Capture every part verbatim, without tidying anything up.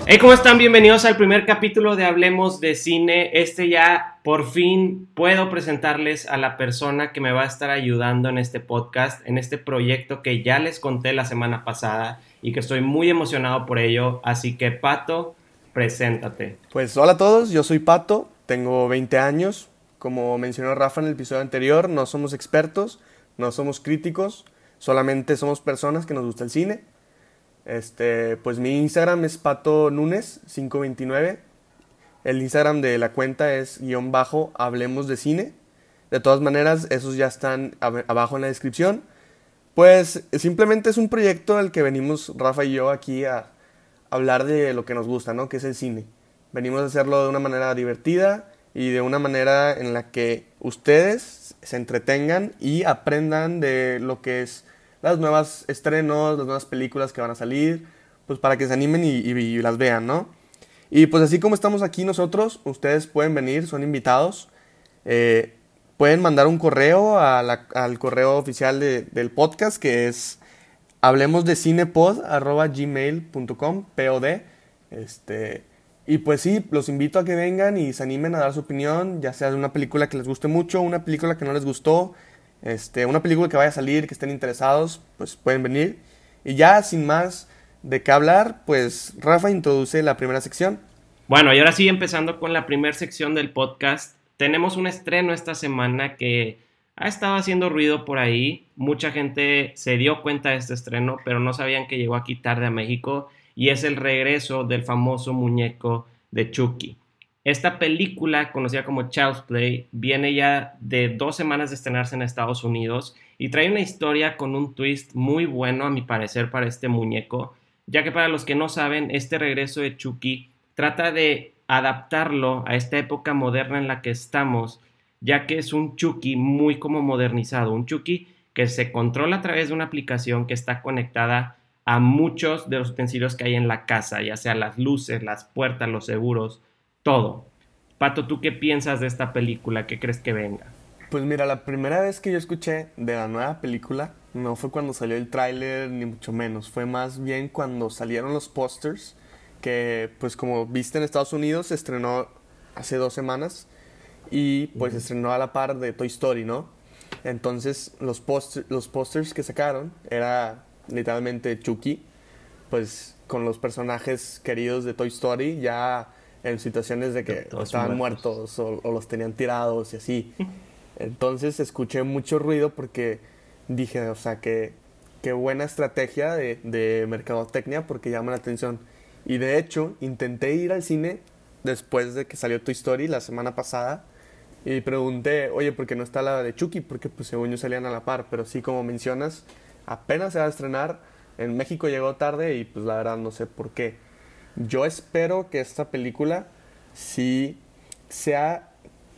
Hey, ¿cómo están? Bienvenidos al primer capítulo de Hablemos de Cine. Este ya, por fin, puedo presentarles a la persona que me va a estar ayudando en este podcast, en este proyecto que ya les conté la semana pasada y que estoy muy emocionado por ello. Así que, Pato, preséntate. Pues hola a todos, yo soy Pato, tengo veinte años. Como mencionó Rafa en el episodio anterior, no somos expertos, no somos críticos, solamente somos personas que nos gusta el cine. Este, pues mi Instagram es Pato Nunes cinco veintinueve. El Instagram de la cuenta es guión bajo Hablemos de Cine. De todas maneras, esos ya están ab- abajo en la descripción. Pues simplemente es un proyecto al que venimos Rafa y yo aquí a hablar de lo que nos gusta, ¿no? Que es el cine. Venimos a hacerlo de una manera divertida y de una manera en la que ustedes se entretengan y aprendan de lo que es las nuevas estrenos, las nuevas películas que van a salir, pues para que se animen y, y, y las vean, ¿no? Y pues así como estamos aquí nosotros, ustedes pueden venir, son invitados. Eh, Pueden mandar un correo a la- al correo oficial de- del podcast, que es hablemosdecinepod arroba gmail punto com, pod. Este, y pues sí, los invito a que vengan y se animen a dar su opinión, ya sea de una película que les guste mucho, una película que no les gustó, este, una película que vaya a salir, que estén interesados, pues pueden venir. Y ya, sin más de qué hablar, pues Rafa introduce la primera sección. Bueno, y ahora sí, empezando con la primera sección del podcast, tenemos un estreno esta semana que ha estado haciendo ruido por ahí. Mucha gente se dio cuenta de este estreno, pero no sabían que llegó aquí tarde a México, y es el regreso del famoso muñeco de Chucky. Esta película, conocida como Child's Play, viene ya de dos semanas de estrenarse en Estados Unidos y trae una historia con un twist muy bueno, a mi parecer, para este muñeco, ya que para los que no saben, este regreso de Chucky trata de adaptarlo a esta época moderna en la que estamos, ya que es un Chucky muy como modernizado, un Chucky que se controla a través de una aplicación que está conectada a muchos de los utensilios que hay en la casa, ya sea las luces, las puertas, los seguros, todo. Pato, ¿tú qué piensas de esta película? ¿Qué crees que venga? Pues mira, la primera vez que yo escuché de la nueva película no fue cuando salió el tráiler ni mucho menos, fue más bien cuando salieron los pósters, que pues como viste en Estados Unidos se estrenó hace dos semanas y pues se Uh-huh. estrenó a la par de Toy Story, ¿no? Entonces los póster- los pósters que sacaron era literalmente Chucky, pues con los personajes queridos de Toy Story ya en situaciones de que Todos estaban muertos. muertos o, o los tenían tirados y así. Entonces escuché mucho ruido porque dije, o sea, que qué buena estrategia de, de mercadotecnia porque llama la atención. Y de hecho, intenté ir al cine después de que salió Toy Story la semana pasada y pregunté, oye, ¿por qué no está la de Chucky? Porque pues según yo salían a la par, pero sí, como mencionas, apenas se va a estrenar. En México llegó tarde y pues la verdad no sé por qué. Yo espero que esta película sí sea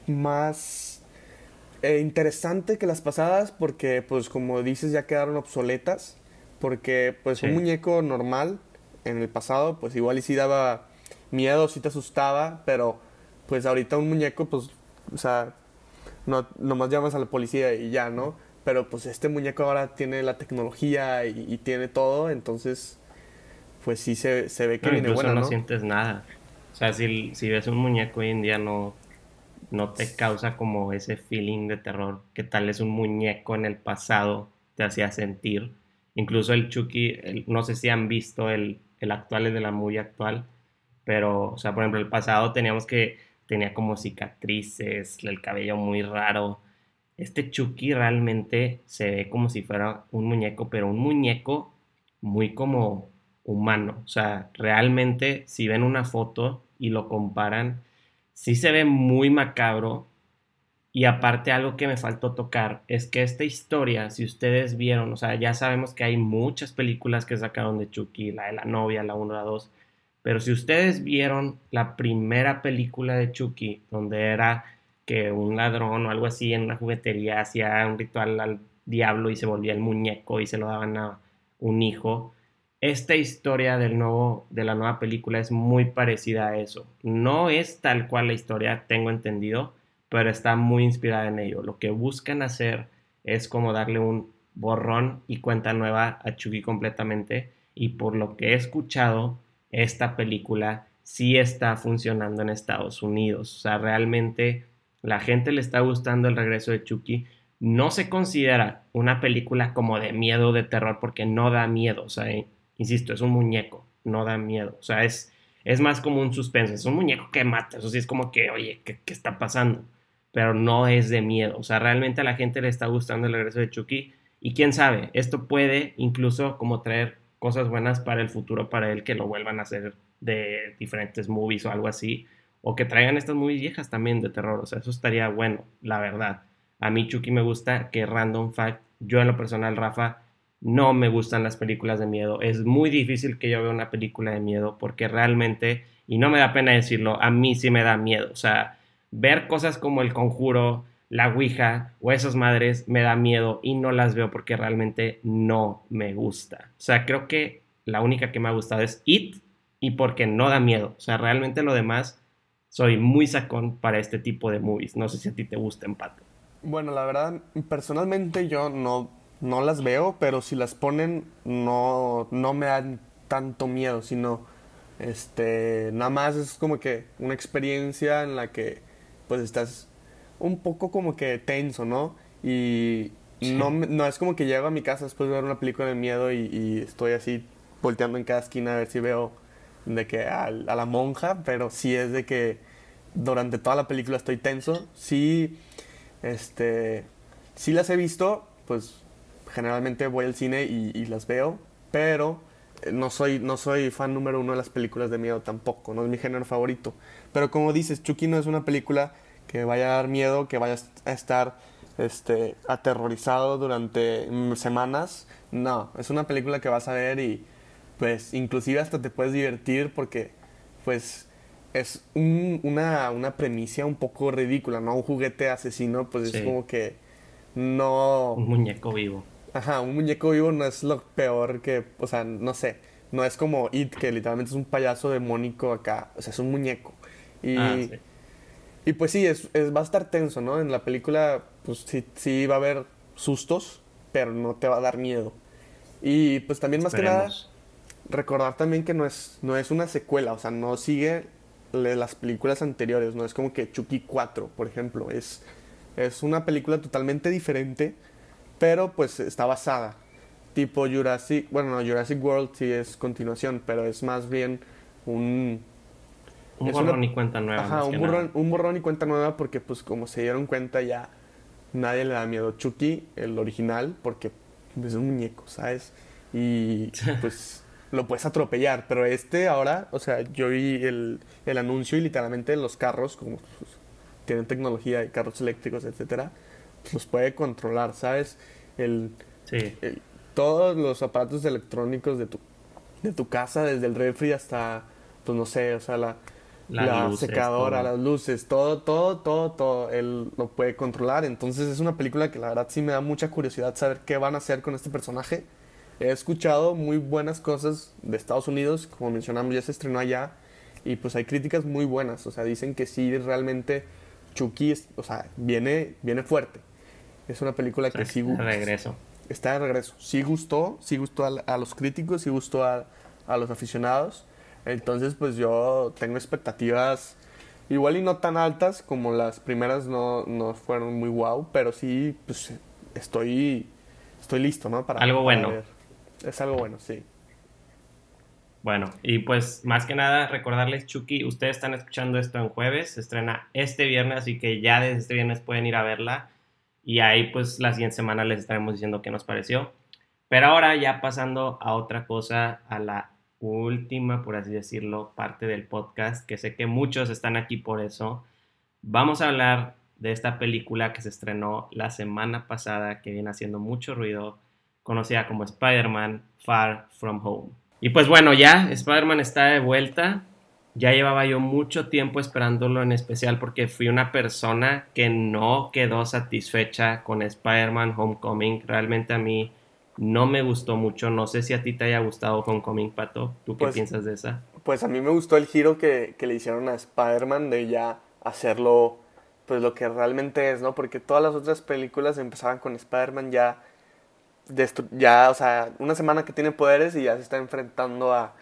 más eh, interesante que las pasadas porque pues como dices ya quedaron obsoletas, porque pues un Sí. muñeco normal en el pasado pues igual y sí daba miedo, sí te asustaba, pero pues ahorita un muñeco pues, o sea, no, nomás llamas a la policía y ya, ¿no? Pero pues este muñeco ahora tiene la tecnología y, y tiene todo, entonces pues sí se, se ve que No, viene incluso buena, no ¿no? sientes nada. O sea, si, si ves un muñeco hoy en día no, no te causa como ese feeling de terror que tal es un muñeco en el pasado te hacía sentir. Incluso el Chucky, el- no sé si han visto el, el actual, el de la movie actual, pero, o sea, por ejemplo, el pasado teníamos que, tenía como cicatrices, el cabello muy raro. Este Chucky realmente se ve como si fuera un muñeco, pero un muñeco muy como humano. O sea, realmente si ven una foto y lo comparan, sí se ve muy macabro. Y aparte algo que me faltó tocar es que esta historia, si ustedes vieron, o sea, ya sabemos que hay muchas películas que sacaron de Chucky, la de la novia, la uno, la dos, pero si ustedes vieron la primera película de Chucky, donde era que un ladrón o algo así en una juguetería hacía un ritual al diablo y se volvía el muñeco y se lo daban a un hijo, esta historia del nuevo, de la nueva película es muy parecida a eso. No es tal cual la historia, tengo entendido, pero está muy inspirada en ello. Lo que buscan hacer es como darle un borrón y cuenta nueva a Chucky completamente, y por lo que he escuchado, esta película sí está funcionando en Estados Unidos. O sea, realmente la gente le está gustando el regreso de Chucky. No se considera una película como de miedo o de terror porque no da miedo. O sea, eh, insisto, es un muñeco, no da miedo. O sea, es, es más como un suspenso. Es un muñeco que mata. Eso sí es como que, oye, ¿qué, qué está pasando? Pero no es de miedo. O sea, realmente a la gente le está gustando el regreso de Chucky. Y quién sabe, esto puede incluso como traer cosas buenas para el futuro para él, que lo vuelvan a hacer de diferentes movies o algo así. O que traigan estas movies viejas también de terror. O sea, eso estaría bueno, la verdad. A mí Chucky me gusta, que random fact, yo en lo personal, Rafa, no me gustan las películas de miedo. Es muy difícil que yo vea una película de miedo porque realmente, y no me da pena decirlo, a mí sí me da miedo. O sea, ver cosas como El Conjuro, La Ouija o esas madres me da miedo y no las veo porque realmente no me gusta. O sea, creo que la única que me ha gustado es It y porque no da miedo. O sea, realmente lo demás soy muy sacón para este tipo de movies. No sé si a ti te gusta, Pato. Bueno, la verdad, personalmente yo no, no las veo, pero si las ponen no, no me dan tanto miedo, sino este, nada más es como que una experiencia en la que pues estás un poco como que tenso, ¿no? Y no, Sí. me- no es como que llego a mi casa después de ver una película de miedo y, y estoy así volteando en cada esquina a ver si veo de que a, a la monja, pero sí es de que durante toda la película estoy tenso. Sí, este, sí las he visto, pues generalmente voy al cine y, y las veo, pero eh, no soy, no soy fan número uno de las películas de miedo tampoco, no es mi género favorito. Pero como dices, Chucky no es una película que vaya a dar miedo, que vaya a estar este, aterrorizado durante mm, semanas. No, es una película que vas a ver y pues inclusive hasta te puedes divertir porque pues es un- una, una premisa un poco ridícula, ¿no? Un juguete asesino, pues es Sí, como que no... un muñeco vivo. Ajá, un muñeco vivo no es lo peor que... O sea, no sé. No es como It, que literalmente es un payaso demónico acá. O sea, es un muñeco. Ah, Y, sí, y pues sí, es, es- va a estar tenso, ¿no? En la película, pues sí, sí va a haber sustos, pero no te va a dar miedo. Y pues también más que nada, esperemos. recordar también que no es, no es una secuela, o sea, no sigue le- las películas anteriores, no es como que Chucky cuatro, por ejemplo, es, es una película totalmente diferente, pero pues está basada. Tipo Jurassic, bueno, no, Jurassic World sí es continuación, pero es más bien un... Un Es una... borrón y cuenta nueva, Ajá, más un que nada. borrón, un borrón y cuenta nueva porque pues como se dieron cuenta ya nadie le da miedo. Chucky, el original, porque es un muñeco, ¿sabes? Y pues lo puedes atropellar, pero este ahora, o sea, yo vi el, el anuncio y literalmente los carros, como pues, tienen tecnología de carros eléctricos, etcétera, pues, los puede controlar, ¿sabes? El, Sí, el- todos los aparatos electrónicos de tu, de tu casa, desde el refri hasta, pues no sé, o sea, la, las la luces, secadora, todo. las luces, todo, todo, todo, todo, él lo puede controlar. Entonces es una película que la verdad sí me da mucha curiosidad saber qué van a hacer con este personaje. He escuchado muy buenas cosas de Estados Unidos, como mencionamos, ya se estrenó allá y pues hay críticas muy buenas, o sea, dicen que sí realmente Chucky, es- o sea, viene, viene fuerte. Es una película O que sea, que sí está gu- de regreso. está de regreso. Sí gustó, sí gustó a, a los críticos, sí gustó a, a los aficionados. Entonces, pues yo tengo expectativas igual y no tan altas como las primeras no, no fueron muy wow, pero sí, pues estoy, estoy listo, ¿no? Para, Algo para bueno. ver. Es algo bueno, sí. Bueno, y pues más que nada recordarles, Chucky, ustedes están escuchando esto en jueves, se estrena este viernes, así que ya desde este viernes pueden ir a verla y ahí pues la siguiente semana les estaremos diciendo qué nos pareció. Pero ahora ya pasando a otra cosa, a la última, por así decirlo, parte del podcast, que sé que muchos están aquí por eso, vamos a hablar de esta película que se estrenó la semana pasada, que viene haciendo mucho ruido, conocida como Spider-Man Far From Home. Y pues bueno, ya Spider-Man está de vuelta. Ya llevaba yo mucho tiempo esperándolo, en especial porque fui una persona que no quedó satisfecha con Spider-Man Homecoming. Realmente a mí no me gustó mucho. No sé si a ti te haya gustado Homecoming, Pato. ¿Tú qué Pues, piensas de esa? pues a mí me gustó el giro que, que le hicieron a Spider-Man de ya hacerlo pues lo que realmente es, ¿no? Porque todas las otras películas empezaban con Spider-Man ya destru- ya, o sea, una semana que tiene poderes y ya se está enfrentando a,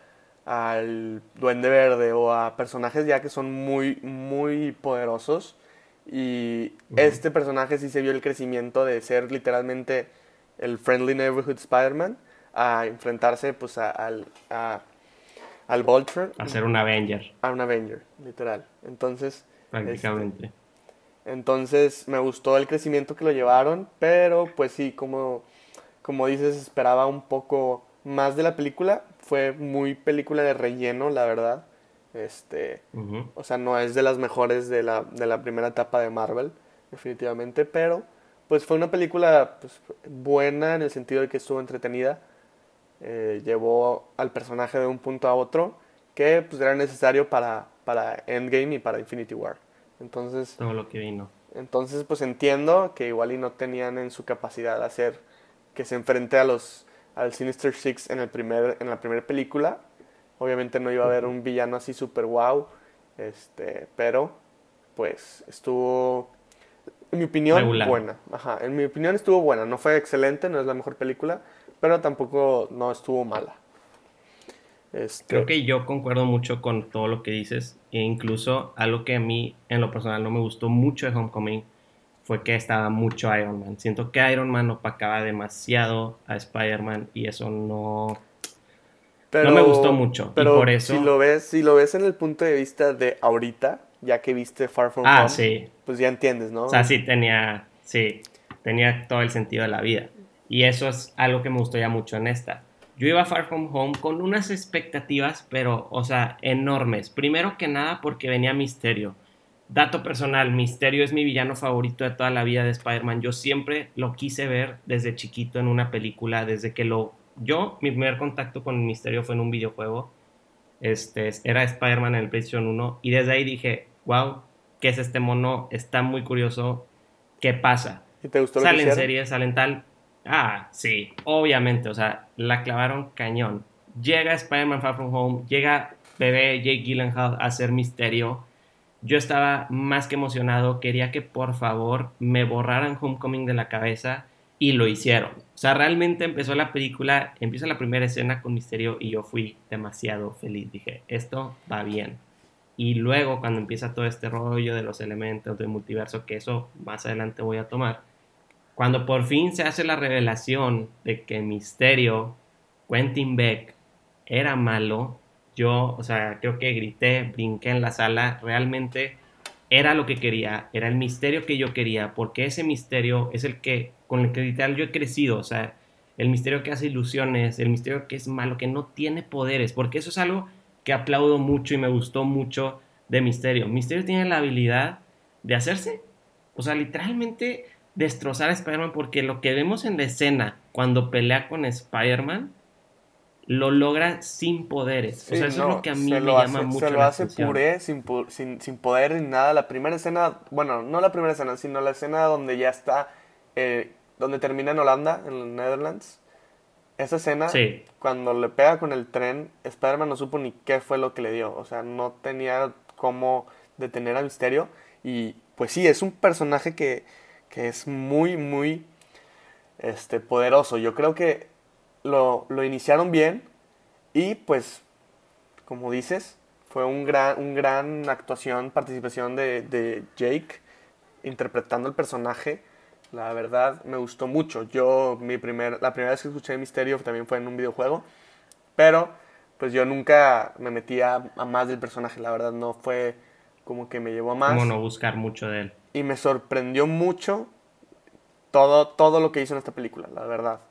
al Duende Verde o a personajes ya que son muy, muy poderosos. Y Ujú. este personaje sí se vio el crecimiento de ser literalmente el Friendly Neighborhood Spider-Man a enfrentarse pues a- al, a- al Vulture, A ser un Avenger, a un Avenger, literal. Entonces, este, prácticamente. entonces me gustó el crecimiento que lo llevaron, pero pues sí, como, como dices, esperaba un poco más de la película. Fue muy película de relleno, la verdad. Este, Ujú. o sea, no es de las mejores de la, de la primera etapa de Marvel, definitivamente, pero pues fue una película pues, buena en el sentido de que estuvo entretenida. Eh, llevó al personaje de un punto a otro que pues era necesario para, para Endgame y para Infinity War. Entonces, Todo lo que vino. entonces pues entiendo que igual y no tenían en su capacidad hacer que se enfrente a los al Sinister Six en el primer en la primera película. Obviamente no iba a haber Ujú. un villano así super wow, este, pero pues estuvo en mi opinión Regular. buena. Ajá, en mi opinión estuvo buena, no fue excelente, no es la mejor película, pero tampoco no estuvo mala. Creo Este, que yo concuerdo mucho con todo lo que dices, e incluso algo que a mí en lo personal no me gustó mucho de Homecoming fue que estaba mucho Iron Man. Siento que Iron Man opacaba demasiado a Spider-Man y eso no, no me gustó pero mucho. Y por pero si lo eso, ves, si lo ves en el punto de vista de ahorita, ya que viste Far From ah, Home, sí, pues ya entiendes, o ¿no? sea, Es- sí tenía, sí, tenía todo el sentido de la vida. Y eso es algo que me gustó ya mucho en esta. Yo iba a Far From Home con unas expectativas, pero, o sea, enormes. Primero que nada porque venía Misterio. Dato personal, Misterio es mi villano favorito de toda la vida de Spider-Man. Yo siempre lo quise ver desde chiquito en una película, desde que lo... Yo, mi primer contacto con Misterio fue en un videojuego. Este, era Spider-Man en el PlayStation uno y desde ahí dije, wow, ¿qué es este mono? Está muy curioso. ¿Qué pasa? ¿Y te gustó lo que Salen hicieron? series, salen tal. Ah, sí, obviamente, o sea, la clavaron cañón. Llega Spider-Man Far From Home, llega bebé Jake Gyllenhaal a hacer Misterio. Yo estaba más que emocionado, quería que por favor me borraran Homecoming de la cabeza y lo hicieron. O sea, realmente empezó la película, empieza la primera escena con Misterio y yo fui demasiado feliz. Dije, esto va bien. Y luego cuando empieza todo este rollo de los elementos del multiverso, que eso más adelante voy a tomar, cuando por fin se hace la revelación de que Misterio, Quentin Beck, era malo, yo, o sea, creo que grité, brinqué en la sala, realmente era lo que quería, era el misterio que yo quería, porque ese misterio es el que, con el que literal yo he crecido, o sea, el misterio que hace ilusiones, el misterio que es malo, que no tiene poderes, porque eso es algo que aplaudo mucho y me gustó mucho de Misterio. Misterio tiene la habilidad de hacerse, o sea, literalmente destrozar a Spider-Man porque lo que vemos en la escena cuando pelea con Spider-Man lo logra sin poderes. O Sí, sea, eso es lo no, que a mí se me lo llama hace, se mucho lo la hace atención. puré, sin, pu- sin, sin poder ni nada. La primera escena, bueno, no la primera escena, sino la escena donde ya está, eh, donde termina en Holanda, en los Netherlands. Esa escena, Sí, cuando le pega con el tren, Spider-Man no supo ni qué fue lo que le dio. O sea, no tenía cómo detener a Misterio. Y pues sí, es un personaje que, que es muy, muy este, poderoso. Yo creo que lo, lo iniciaron bien y pues, como dices, fue un gran, un gran actuación, participación de, de Jake interpretando el personaje. La verdad me gustó mucho. Yo mi primer, la primera vez que escuché Misterio también fue en un videojuego, pero pues yo nunca me metí a, a más del personaje. La verdad no fue como que me llevó a cómo más no buscar mucho de él. y me sorprendió mucho todo, todo lo que hizo en esta película, la verdad.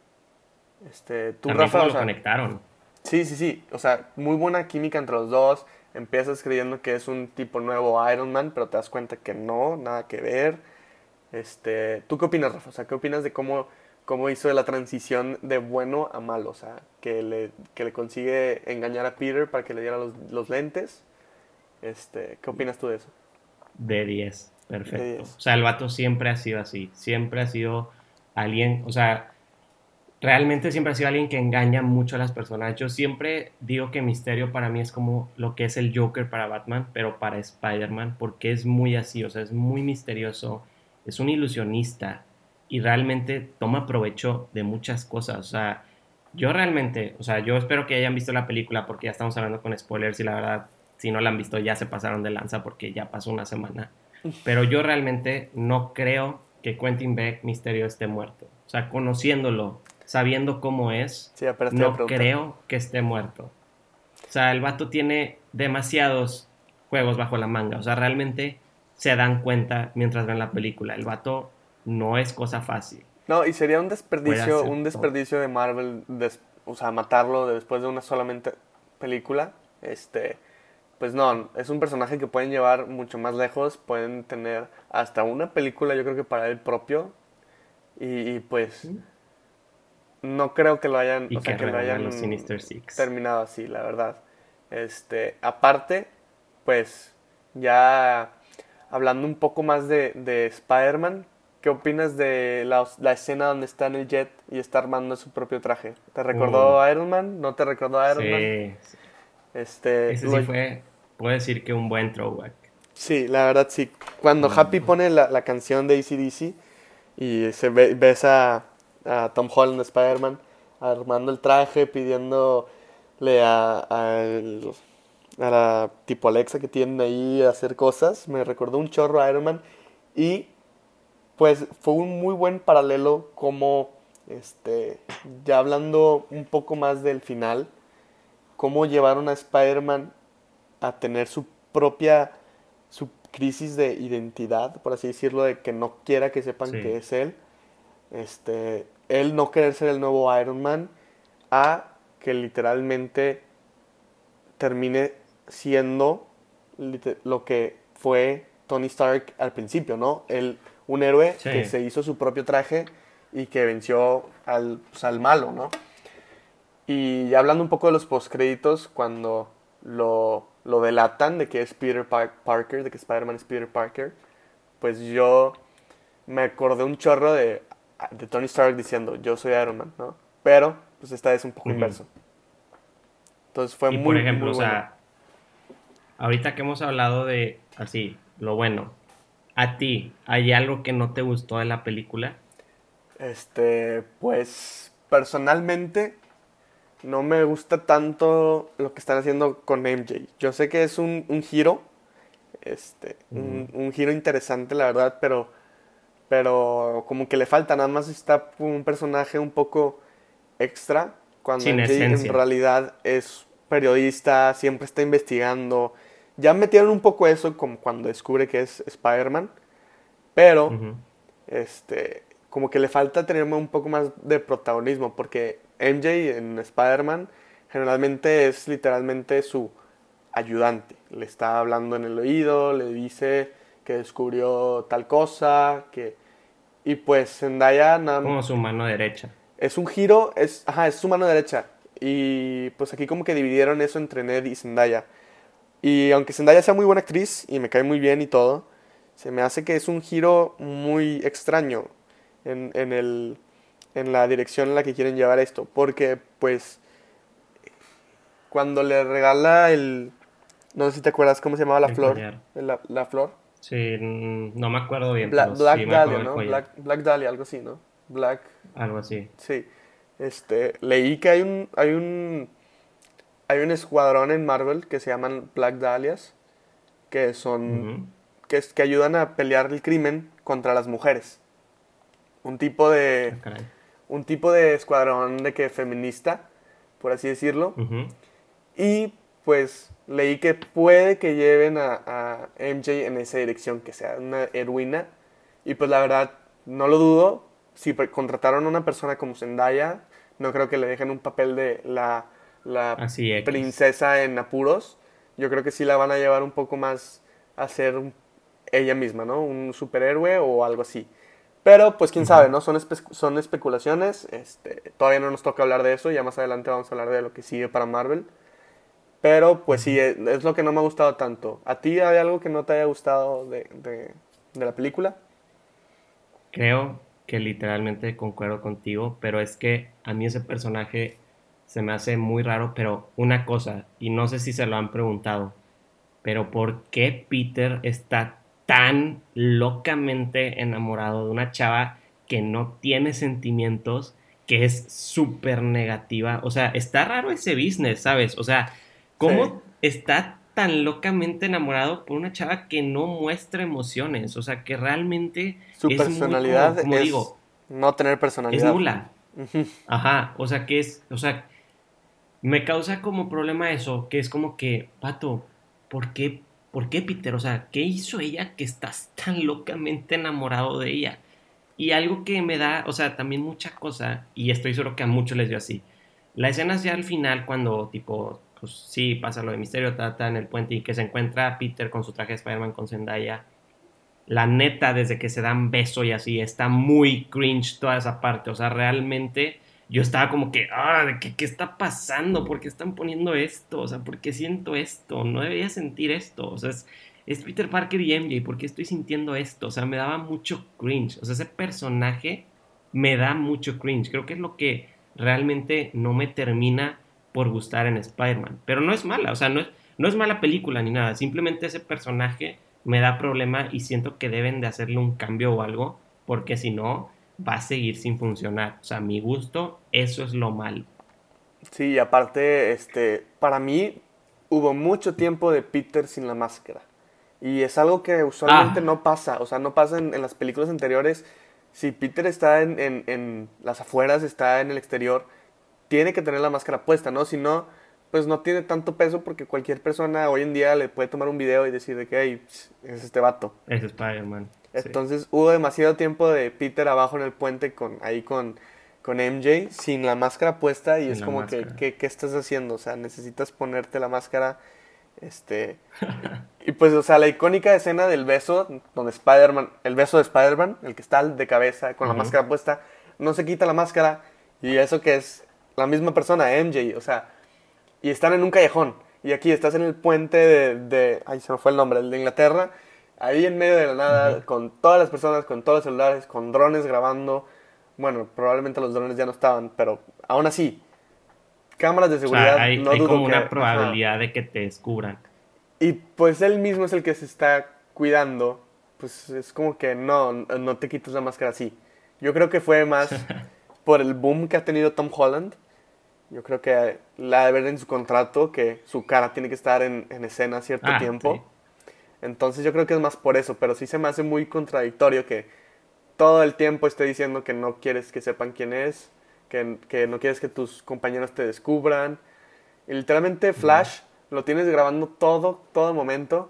Este, tú, También Rafa, cómo o lo sea, conectaron. sí, sí, sí. O sea, muy buena química entre los dos. Empiezas creyendo que es un tipo nuevo Iron Man, pero te das cuenta que no, nada que ver. Este, ¿tú qué opinas, Rafa? O sea, ¿qué opinas de cómo, cómo hizo la transición de bueno a malo? O sea, que le, que le consigue engañar a Peter para que le diera los, los lentes. Este, ¿qué opinas tú de eso? De diez, De perfecto. O diez. sea, el vato siempre ha sido así. Siempre ha sido alguien, o sea, realmente siempre ha sido alguien que engaña mucho a las personas. Yo siempre digo que Misterio para mí es como lo que es el Joker para Batman, pero para Spider-Man, porque es muy así, o sea, es muy misterioso, es un ilusionista y realmente toma provecho de muchas cosas. O sea, Yo realmente, o sea, yo espero que hayan visto la película porque ya estamos hablando con spoilers y la verdad, si no la han visto ya se pasaron de lanza porque ya pasó una semana. Pero yo realmente no creo que Quentin Beck Misterio esté muerto. O sea, conociéndolo, sabiendo cómo es, Sí, apenas te iba a no preguntar. creo que esté muerto. O sea, el vato tiene demasiados juegos bajo la manga. O sea, realmente se dan cuenta mientras ven la película. El vato no es cosa fácil. No, y sería un Puede desperdicio, hacer un todo. desperdicio de Marvel, des- o sea, matarlo después de una solamente película. Este, pues no, es un personaje que pueden llevar mucho más lejos, pueden tener hasta una película, yo creo que para él propio, y, y, pues no creo que lo hayan, o Y sea, que que lo reúna a los hayan Sinister Six. terminado así, la verdad. Este, aparte, pues ya hablando un poco más de, de Spider-Man, ¿qué opinas de la, la escena donde está en el jet y está armando su propio traje? ¿Te Uh, recordó a Iron Man? ¿No te recordó a Iron Man? sí, sí. Este, Ese lo, sí fue, puedo decir que un buen throwback. sí, la verdad sí. Cuando Happy Mm, pone la, la canción de A C/D C y se ve, ves a, a Tom Holland, Spider-Man, armando el traje, pidiéndole a, a, el- a la tipo Alexa que tienen ahí a hacer cosas, me recordó un chorro a Iron Man y pues fue un muy buen paralelo como, este, ya hablando un poco más del final, cómo llevaron a Spider-Man a tener su propia, su crisis de identidad, por así decirlo, de que no quiera que sepan que sí, es él, este, él no querer ser el nuevo Iron Man, a que literalmente termine siendo lo que fue Tony Stark al principio, ¿no? El, un héroe sí. que se hizo su propio traje y que venció al, pues, al malo, ¿no? Y hablando un poco de los postcréditos, cuando lo, lo delatan de que es Peter Par- Parker, de que Spider-Man es Peter Parker, pues yo me acordé un chorro de, de Tony Stark diciendo, yo soy Iron Man, ¿no? Pero, pues esta vez un poco Ujú. inverso. Entonces fue Y por muy, ejemplo, muy o bueno. sea, ahorita que hemos hablado de así, lo bueno, ¿a ti hay algo que no te gustó de la película? Este, pues personalmente no me gusta tanto lo que están haciendo con M J. Yo sé que es un, un giro, este, un, Ujú. un giro interesante, la verdad, pero, pero como que le falta, nada más está un personaje un poco extra, cuando Sin M J en esencia. realidad es periodista, siempre está investigando. Ya metieron un poco eso como cuando descubre que es Spider-Man, pero Ujú. este, como que le falta tener un poco más de protagonismo, porque M J en Spider-Man generalmente es literalmente su ayudante. Le está hablando en el oído, le dice que descubrió tal cosa, que... Y pues Zendaya na- Como su mano derecha. es un giro, es, ajá, es su mano derecha. Y pues aquí como que dividieron eso entre Ned y Zendaya. Y aunque Zendaya sea muy buena actriz y me cae muy bien y todo, se me hace que es un giro muy extraño en, en, el, en la dirección en la que quieren llevar esto. Porque, pues, cuando le regala el... No sé si te acuerdas cómo se llamaba la El flor. collar. La, la flor. Sí, mm, no me acuerdo bien, Bla- pero sí Black me acuerdo Dahlia, del ¿no? collar. Black, Black Dahlia, algo así, ¿no? Black... Algo así. Sí. Este, leí que hay un, hay un, hay un escuadrón en Marvel que se llaman Black Dahlias, que son, Ujú. que, es, que ayudan a pelear el crimen contra las mujeres. Un tipo de, Ah, caray. un tipo de escuadrón de que feminista, por así decirlo. Ujú. Y pues leí que puede que lleven a, a M J en esa dirección, que sea una heroína. Y pues la verdad, no lo dudo. Si pre- contrataron a una persona como Zendaya, no creo que le dejen un papel de la, la Así X. princesa en apuros. Yo creo que sí la van a llevar un poco más a ser un- ella misma, ¿no? Un superhéroe o algo así. Pero pues quién sabe, Ujú. ¿no? Son, espe- son especulaciones. Este, todavía no nos toca hablar de eso. Ya más adelante vamos a hablar de lo que sigue para Marvel. Pero pues sí, Ujú. es, es lo que no me ha gustado tanto. ¿A ti hay algo que no te haya gustado de, de, de la película? Creo que literalmente concuerdo contigo, pero es que a mí ese personaje se me hace muy raro, pero una cosa, y no sé si se lo han preguntado, pero ¿por qué Peter está tan locamente enamorado de una chava que no tiene sentimientos, que es súper negativa. O sea, está raro ese business, ¿sabes? O sea, Sí. ¿cómo está tan locamente enamorado por una chava que no muestra emociones? O sea, que realmente Su es muy como, personalidad como es digo, no tener es personalidad. nula. Ujú. Ajá, o sea, que es, o sea, me causa como problema eso, que es como que, pato, ¿por qué, por qué Peter? O sea, ¿qué hizo ella que estás tan locamente enamorado de ella? Y algo que me da, o sea, también mucha cosa, y estoy seguro que a muchos les dio así. La escena ya al final, cuando, tipo, pues sí, pasa lo de Misterio, trata en el puente y que se encuentra a Peter con su traje de Spider-Man con Zendaya. La neta, desde que se dan beso y así, está muy cringe toda esa parte. O sea, realmente yo estaba como que, ah, ¿de qué, qué está pasando? ¿Por qué están poniendo esto? O sea, ¿por qué siento esto? No debería sentir esto. O sea, es, es Peter Parker y M J, ¿por qué estoy sintiendo esto? O sea, me daba mucho cringe. O sea, ese personaje me da mucho cringe. Creo que es lo que realmente no me termina por gustar en Spider-Man. Pero no es mala, o sea, no es, no es mala película ni nada. Simplemente ese personaje me da problema y siento que deben de hacerle un cambio o algo, porque si no, va a seguir sin funcionar. O sea, a mi gusto, eso es lo malo. Sí, y aparte, este, para mí hubo mucho tiempo de Peter sin la máscara. Y es algo que usualmente Ah, no pasa, o sea, no pasa en, en las películas anteriores. Si Peter está en, en, en las afueras, está en el exterior, tiene que tener la máscara puesta, ¿no? Si no, pues no tiene tanto peso porque cualquier persona hoy en día le puede tomar un video y decir de que, hey, es este vato. es Spider-Man, sí. Entonces hubo demasiado tiempo de Peter abajo en el puente con ahí con, con M J sin la máscara puesta y Sin es la como que, máscara. ¿qué, qué estás haciendo? O sea, necesitas ponerte la máscara, este... Y pues, o sea, la icónica escena del beso, donde Spider-Man, el beso de Spider-Man, el que está de cabeza con la Ujú. máscara puesta, no se quita la máscara y eso que es la misma persona, M J, o sea, y están en un callejón. Y aquí estás en el puente de, de ay, se me fue el nombre, el de Inglaterra, ahí en medio de la Ujú. nada, con todas las personas, con todos los celulares, con drones grabando. Bueno, probablemente los drones ya no estaban, pero aún así, cámaras de O sea, seguridad, hay, no hay dudo como una que, ajá. probabilidad de que te descubran. Y pues él mismo es el que se está cuidando, pues es como que no, no te quites la máscara así. Yo creo que fue más por el boom que ha tenido Tom Holland. Yo creo que la de ver en su contrato que su cara tiene que estar en, en escena cierto Ah, tiempo. sí. Entonces yo creo que es más por eso, pero sí se me hace muy contradictorio que todo el tiempo esté diciendo que no quieres que sepan quién es, que, que no quieres que tus compañeros te descubran. Y literalmente Ujú. Flash lo tienes grabando todo, todo momento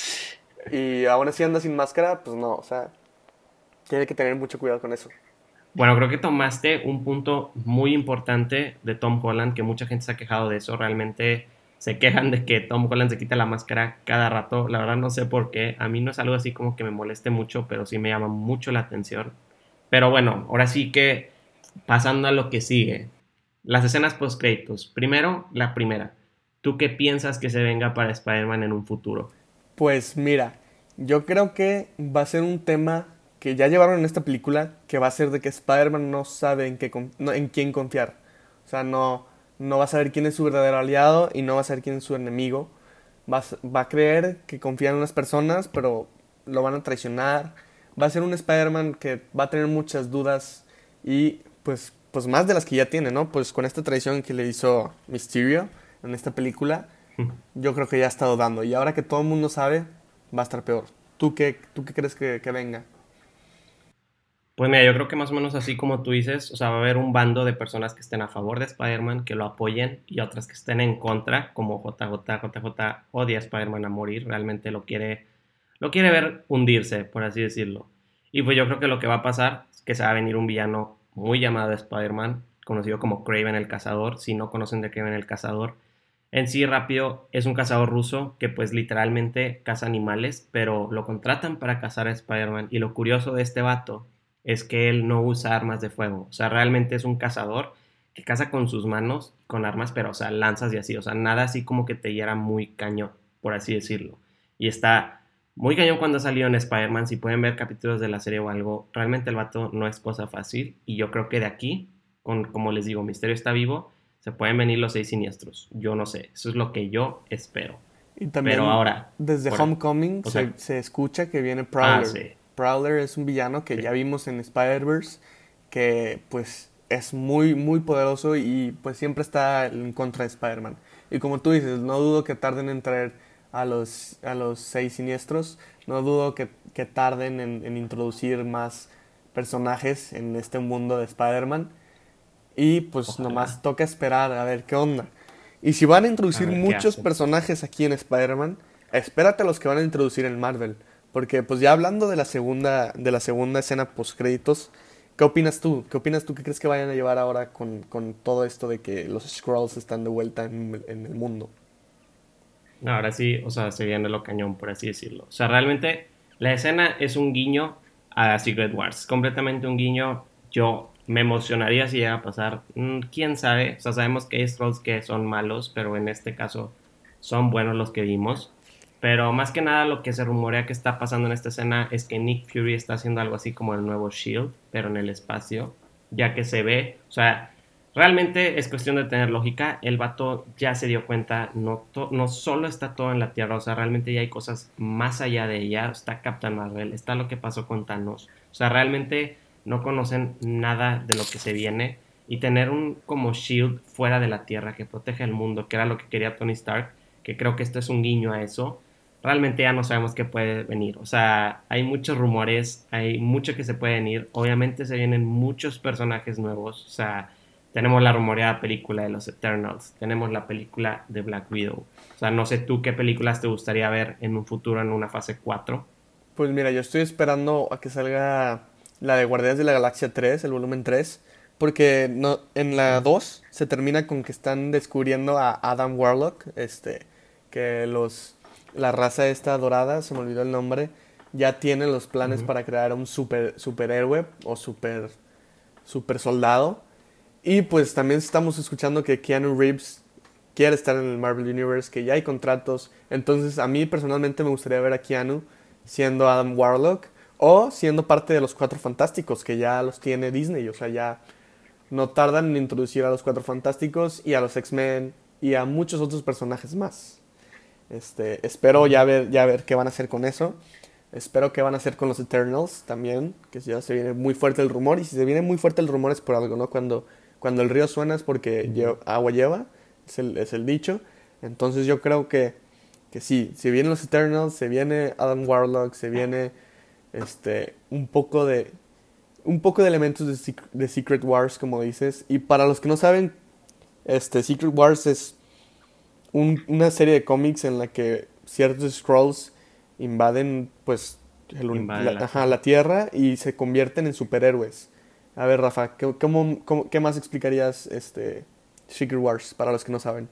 y aún así anda sin máscara, pues no, o sea, tiene que tener mucho cuidado con eso. Bueno, creo que tomaste un punto muy importante de Tom Holland, que mucha gente se ha quejado de eso. Realmente se quejan de que Tom Holland se quita la máscara cada rato. La verdad no sé por qué. A mí no es algo así como que me moleste mucho, pero sí me llama mucho la atención. Pero bueno, ahora sí que pasando a lo que sigue. Las escenas post créditos. Primero, la primera. ¿Tú qué piensas que se venga para Spider-Man en un futuro? Pues mira, yo creo que va a ser un tema que ya llevaron en esta película, que va a ser de que Spider-Man no sabe en, qué, con- no- en quién confiar. O sea, no, no va a saber quién es su verdadero aliado y no va a saber quién es su enemigo. Va a, s- va a creer que confía en unas personas, pero lo van a traicionar. Va a ser un Spider-Man que va a tener muchas dudas y pues, pues más de las que ya tiene, ¿no? Pues con esta traición que le hizo Mysterio en esta película, yo creo que ya ha estado dando. Y ahora que todo el mundo sabe, va a estar peor. ¿Tú qué, tú qué crees que, que venga? Pues mira, yo creo que más o menos así como tú dices, o sea, va a haber un bando de personas que estén a favor de Spider-Man, que lo apoyen, y otras que estén en contra, como J J. J J odia a Spider-Man a morir, realmente lo quiere, lo quiere ver hundirse, por así decirlo. Y pues yo creo que lo que va a pasar es que se va a venir un villano muy llamado Spider-Man, conocido como Kraven el Cazador. Si no conocen de Kraven el Cazador, en sí rápido es un cazador ruso que pues literalmente caza animales, pero lo contratan para cazar a Spider-Man. Y lo curioso de este vato es que él no usa armas de fuego. O sea, realmente es un cazador que caza con sus manos, con armas, pero, o sea, lanzas y así. O sea, nada así como que te hiera muy cañón, por así decirlo. Y está muy cañón cuando ha salido en Spider-Man. Si pueden ver capítulos de la serie o algo, realmente el vato no es cosa fácil. Y yo creo que de aquí, con, como les digo, Misterio está vivo, se pueden venir los seis siniestros. Yo no sé. Eso es lo que yo espero. Y Pero también ahora, desde por, Homecoming o se, sea, se escucha que viene ah, Prowler. sí, Prowler es un villano que ya sí. vimos en Spider-Verse, que pues es muy, muy poderoso y pues siempre está en contra de Spider-Man. Y como tú dices, no dudo que tarden en traer a los, a los seis siniestros, no dudo que, que tarden en, en introducir más personajes en este mundo de Spider-Man. Y pues nomás Ojalá. toca esperar a ver qué onda. Y si van a A introducir ver qué muchos hacen. personajes aquí en Spider-Man, espérate a los que van a introducir en Marvel. Porque pues ya hablando de la segunda, de la segunda escena post créditos, ¿qué opinas tú? ¿Qué opinas tú? ¿Qué crees que vayan a llevar ahora con, con todo esto de que los Skrulls están de vuelta en, en el mundo? No, ahora sí, o sea, se viene lo cañón, por así decirlo. O sea, realmente la escena es un guiño a Secret Wars, completamente un guiño. Yo me emocionaría si llega a pasar. Mm, quién sabe, o sea, sabemos que hay Skrulls que son malos, pero en este caso son buenos los que vimos. Pero más que nada lo que se rumorea que está pasando en esta escena es que Nick Fury está haciendo algo así como el nuevo Shield, pero en el espacio, ya que se ve, o sea, realmente es cuestión de tener lógica. El vato ya se dio cuenta, no, to- no solo está todo en la Tierra, o sea, realmente ya hay cosas más allá de ella. Está Captain Marvel, está lo que pasó con Thanos. O sea, realmente no conocen nada de lo que se viene. Y tener un como shield fuera de la Tierra que protege el mundo, que era lo que quería Tony Stark, que creo que esto es un guiño a eso. Realmente ya no sabemos qué puede venir. O sea, hay muchos rumores, hay mucho que se puede venir. Obviamente se vienen muchos personajes nuevos. O sea, tenemos la rumoreada película de los Eternals. Tenemos la película de Black Widow. O sea, no sé tú qué películas te gustaría ver en un futuro en una fase cuatro. Pues mira, yo estoy esperando a que salga la de Guardianes de la Galaxia tres, el volumen tres, porque no, en la Uh, dos se termina con que están descubriendo a Adam Warlock, este, que los la raza esta dorada, se me olvidó el nombre, ya tiene los planes uh, para crear un super superhéroe o super super soldado. Y pues también estamos escuchando que Keanu Reeves quiere estar en el Marvel Universe, que ya hay contratos. Entonces a mí personalmente me gustaría ver a Keanu siendo Adam Warlock o siendo parte de los Cuatro Fantásticos, que ya los tiene Disney. O sea, ya no tardan en introducir a los Cuatro Fantásticos y a los X-Men y a muchos otros personajes más. Este, espero ya uh. ver, ya ver qué van a hacer con eso. Espero que van a hacer con los Eternals también, que ya se viene muy fuerte el rumor. Y si se viene muy fuerte el rumor es por algo, ¿no? Cuando, cuando el río suena es porque Uh. lle- agua lleva, es el, es el dicho. Entonces yo creo que, que sí, si vienen los Eternals, se viene Adam Warlock, se viene este, un poco de, un poco de elementos de, Sec- de Secret Wars, como dices. Y para los que no saben, este, Secret Wars es un- una serie de cómics en la que ciertos Skrulls invaden pues el uni- Invade la, la ajá, Tierra. la Tierra y se convierten en superhéroes. A ver, Rafa, ¿qué, cómo- cómo- qué más explicarías este Secret Wars para los que no saben?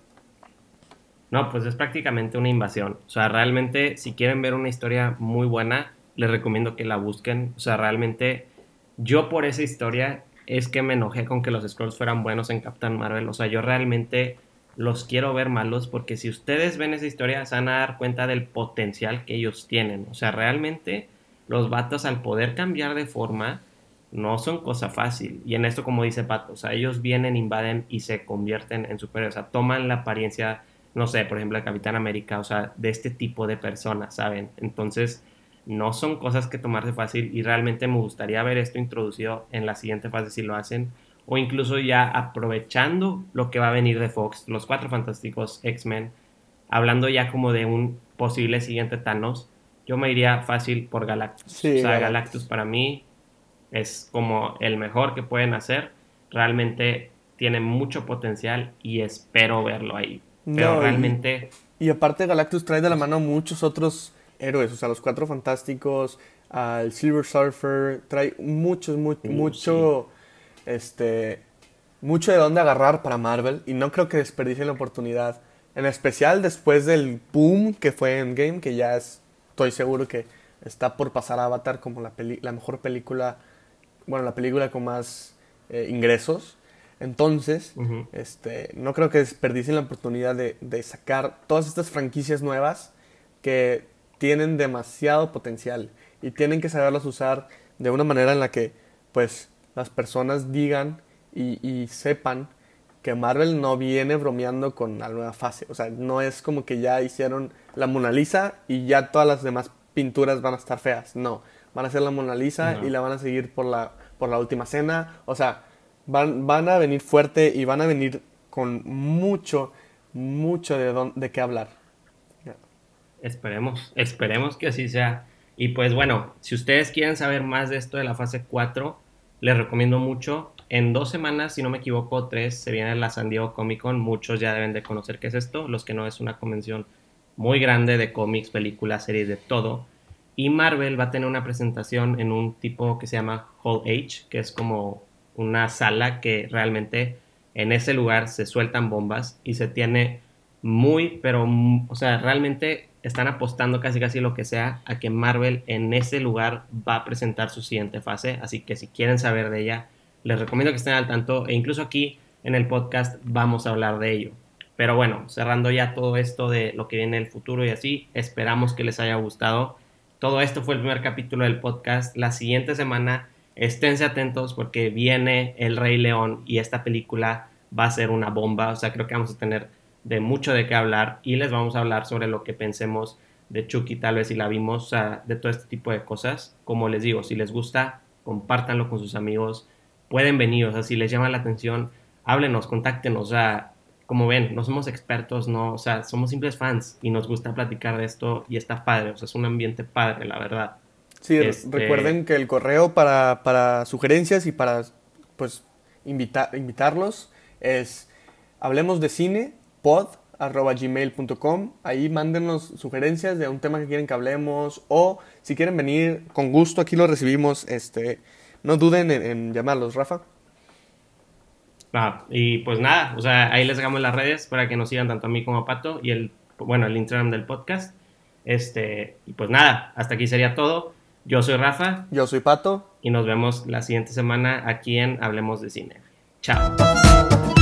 No, pues es prácticamente una invasión. O sea, realmente, si quieren ver una historia muy buena, les recomiendo que la busquen. O sea, realmente, yo por esa historia es que me enojé con que los Skrulls fueran buenos en Captain Marvel. O sea, yo realmente los quiero ver malos porque si ustedes ven esa historia, se van a dar cuenta del potencial que ellos tienen. O sea, realmente, los vatos al poder cambiar de forma no son cosa fácil. Y en esto, como dice Pato, o sea, ellos vienen, invaden y se convierten en superhéroes. O sea, toman la apariencia, no sé, por ejemplo, el Capitán América, o sea, de este tipo de personas, ¿saben? Entonces, no son cosas que tomarse fácil y realmente me gustaría ver esto introducido en la siguiente fase si lo hacen, o incluso ya aprovechando lo que va a venir de Fox, los Cuatro Fantásticos, X-Men, hablando ya como de un posible siguiente Thanos, yo me iría fácil por Galactus. O Sí, sea, Galactus Galactus. para mí es como el mejor que pueden hacer. Realmente tiene mucho potencial y espero verlo ahí. Pero No, y, realmente, y aparte Galactus trae de la pues, mano muchos otros héroes, o sea, los Cuatro Fantásticos, al Silver Surfer, trae muchos, mu- uh, sí, mucho, este, mucho de dónde agarrar para Marvel y no creo que desperdicien la oportunidad. En especial después del boom que fue Endgame, que ya es- estoy seguro que está por pasar a Avatar como la, peli- la mejor película, bueno, la película con más eh, ingresos. Entonces, uh-huh, este, no creo que desperdicien la oportunidad de, de sacar todas estas franquicias nuevas que tienen demasiado potencial y tienen que saberlas usar de una manera en la que, pues, las personas digan y, y sepan que Marvel no viene bromeando con la nueva fase. O sea, no es como que ya hicieron la Mona Lisa y ya todas las demás pinturas van a estar feas. No, van a hacer la Mona Lisa y no. la van a seguir por la, por la última cena. O sea, Van, van a venir fuerte y van a venir con mucho, mucho de, don- de qué hablar. Esperemos, esperemos que así sea. Y pues bueno, si ustedes quieren saber más de esto de la fase cuatro, les recomiendo mucho. En dos semanas, si no me equivoco, tres, se viene la San Diego Comic Con. Muchos ya deben de conocer qué es esto. Los que no, es una convención muy grande de cómics, películas, series, de todo. Y Marvel va a tener una presentación en un tipo que se llama Hall H, que es como una sala que realmente en ese lugar se sueltan bombas y se tiene muy, pero, mm, o sea, realmente están apostando casi casi lo que sea a que Marvel en ese lugar va a presentar su siguiente fase, así que si quieren saber de ella, les recomiendo que estén al tanto e incluso aquí en el podcast vamos a hablar de ello. Pero bueno, cerrando ya todo esto de lo que viene en el futuro y así, esperamos que les haya gustado. Todo esto fue el primer capítulo del podcast. La siguiente semana esténse atentos porque viene El Rey León y esta película va a ser una bomba, o sea, creo que vamos a tener de mucho de qué hablar y les vamos a hablar sobre lo que pensemos de Chucky, tal vez si la vimos, o sea, de todo este tipo de cosas. Como les digo, si les gusta, compártanlo con sus amigos, pueden venir, o sea, si les llama la atención, háblenos, contáctenos, o sea, como ven, no somos expertos, no, o sea, somos simples fans y nos gusta platicar de esto y está padre, o sea, es un ambiente padre, la verdad. Sí, re- Este, recuerden que el correo para, para sugerencias y para pues invita- invitarlos es hablemos de cine pod arroba gmail punto com. Ahí mándenos sugerencias de un tema que quieren que hablemos o si quieren venir con gusto aquí lo recibimos. Este, no duden en, en llamarlos, Rafa. ah, y pues nada, o sea, ahí les dejamos las redes para que nos sigan tanto a mí como a Pato y el, bueno, el Instagram del podcast. Este, y pues nada, hasta aquí sería todo. Yo soy Rafa Yo soy Pato. y nos vemos la siguiente semana aquí en Hablemos de Cine. Chao.